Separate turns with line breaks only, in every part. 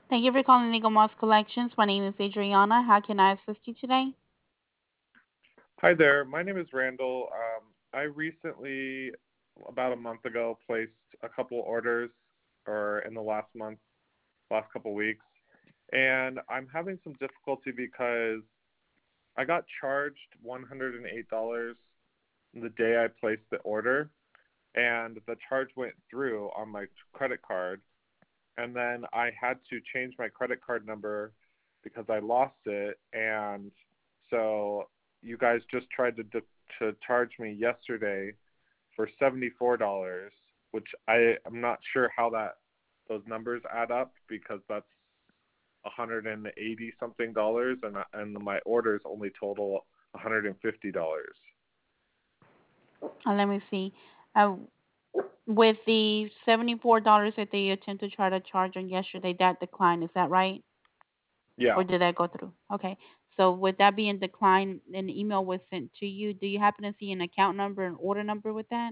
Thank you for calling Legal Moss Collections. My name is Adriana. How can I assist you today?
Hi there. My name is Randall. I recently, about a month ago, placed a couple orders, or in the last month, last couple weeks, and I'm having some difficulty because I got charged $108 the day I placed the order, and the charge went through on my credit card, and then I had to change my credit card number because I lost it, and so you guys just tried to charge me yesterday for $74, which I'm not sure how those numbers add up because that's 180 something dollars, and my orders only total $150.
Let me see. Uh, with the $74 that they attempt to try to charge on yesterday, that declined. Is that right?
Yeah.
Or did that go through? Okay. So with that being declined, an email was sent to you. Do you happen to see an account number and order number with that?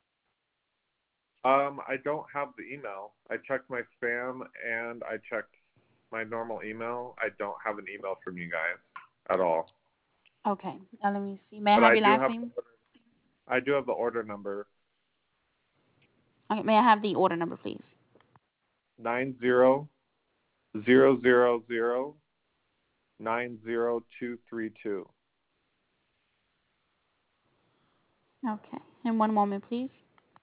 I don't have the email. I checked my spam and I checked my normal email. I don't have an email from you guys at all.
Okay. Let me see. May I
But
have your last name?
I do have the order number
Okay. May I have the order number, please?
9000090232.
Okay. And one moment, please.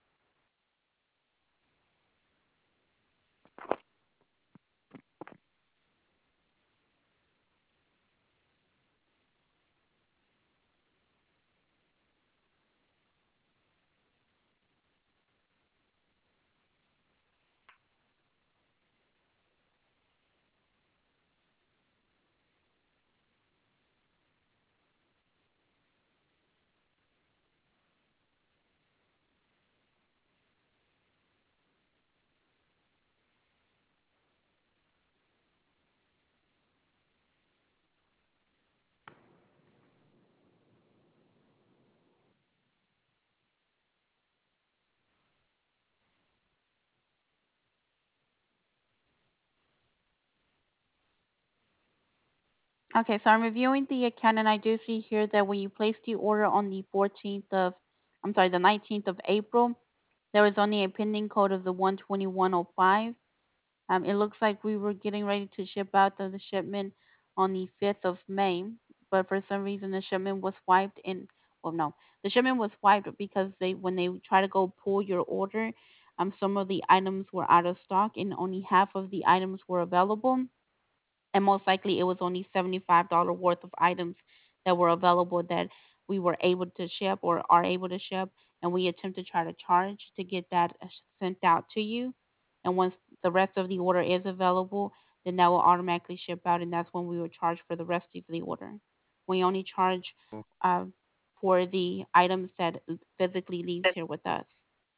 Okay, so I'm reviewing the account and I do see here that when you placed the order on the 14th of, I'm sorry, the 19th of April, there was only a pending code of the 12105. It looks like we were getting ready to ship out the shipment on the 5th of May, but for some reason the shipment was wiped in, well, no, the shipment was wiped because when they try to go pull your order, some of the items were out of stock and only half of the items were available, and most likely it was only $75 worth of items that were available that we were able to ship or are able to ship, and we attempt to try to charge to get that sent out to you. And once the rest of the order is available, then that will automatically ship out, and that's when we will charge for the rest of the order. We only charge uh, for the items that physically leaves here with us.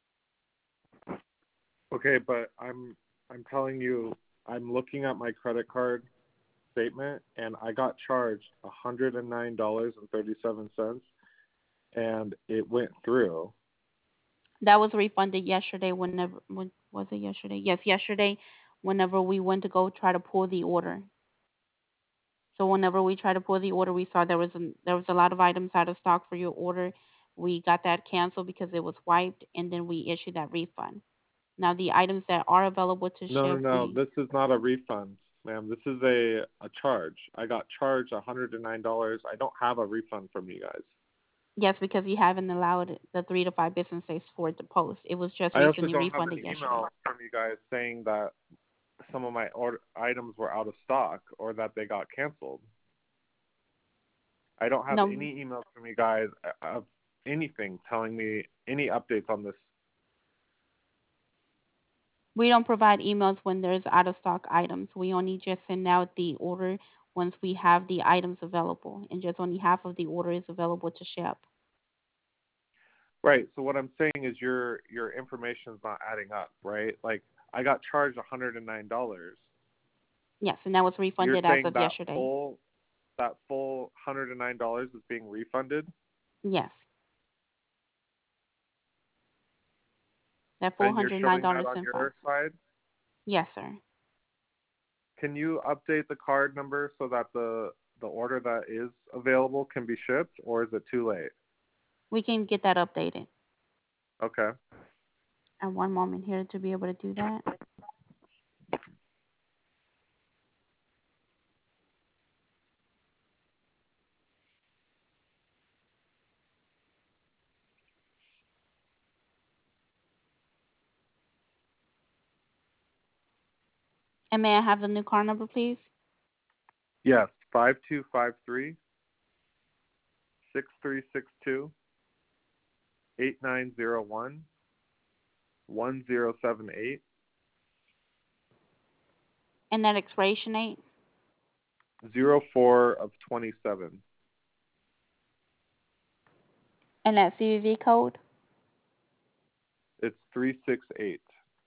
Okay, but I'm telling you, I'm looking at my credit card statement and I got charged $109.37 and it went through.
That was refunded yesterday. When was it yesterday? Yes, yesterday. Whenever we went to go try to pull the order. So whenever we tried to pull the order, we saw there was a lot of items out of stock for your order. We got that canceled because it was wiped, and then we issued that refund. Now the items that are available to
No, no,
ship,
no.
we
This is not a refund, ma'am. This is a charge. I got charged $109. I don't have a refund from you guys.
yes, because you haven't allowed the 3 to 5 business days for it to post. It was just
I also
recently
don't have an
refunded yesterday.
email from you guys saying that some of my items were out of stock or that they got canceled. I don't have
No,
any emails from you guys of anything telling me any updates on this.
we don't provide emails when there's out of stock items. We only just send out the order once we have the items available, and just only half of the order is available to ship.
Right. So what I'm saying is your information's not adding up, right? Like I got charged $109.
Yes, and that was
You're
refunded as
saying
of yesterday.
that full $109 is being refunded,
Yes, that full
and you're
hundred nine
showing that
dollars
on
and 5.
your side.
Yes, sir.
Can you update the card number so that the order that is available can be shipped, or is it too late?
We can get that updated.
Okay.
And one moment here to be able to do that. And may I have the new card number, please?
Yes, 5253-6362-8901-1078.
And that expiration date?
04 of 27.
And that CVV code?
It's 368.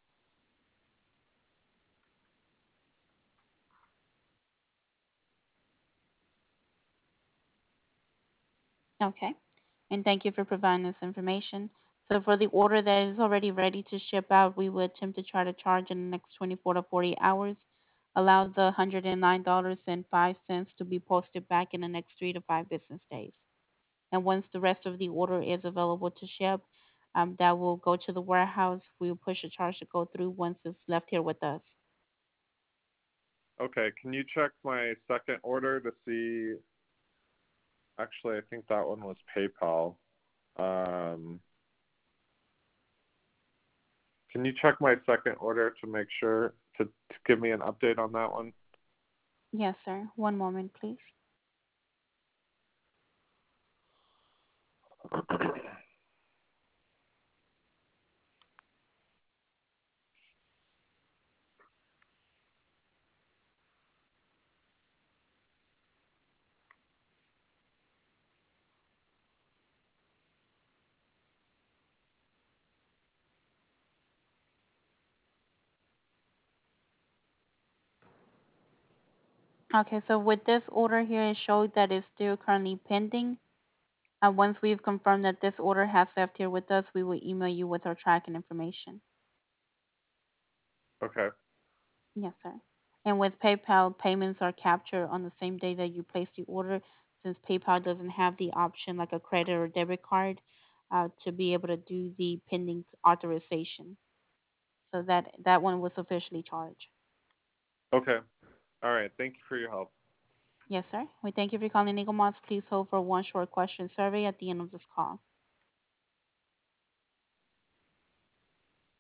Okay. And thank you for providing this information. So for the order that is already ready to ship out, we would attempt to try to charge in the next 24 to 40 hours. Allow the $109.05 to be posted back in the next 3 to 5 business days. And once the rest of the order is available to ship, that will go to the warehouse. We will push a charge to go through once it's left here with us.
Okay, can you check my second order to see? Actually, I think that one was PayPal. Um, can you check my second order to make sure to give me an update on that one?
Yes, sir. One moment, please. Okay, so with this order here, it showed that it's still currently pending. Once we've confirmed that this order has left here with us, we will email you with our tracking information.
Okay.
Yes, sir. And with PayPal, payments are captured on the same day that you place the order, since PayPal doesn't have the option like a credit or debit card to be able to do the pending authorization. So that one was officially charged.
Okay. All right. Thank you for your help.
Yes, sir. We thank you for calling Eagle Moss. Please hold for one short question survey at the end of this call.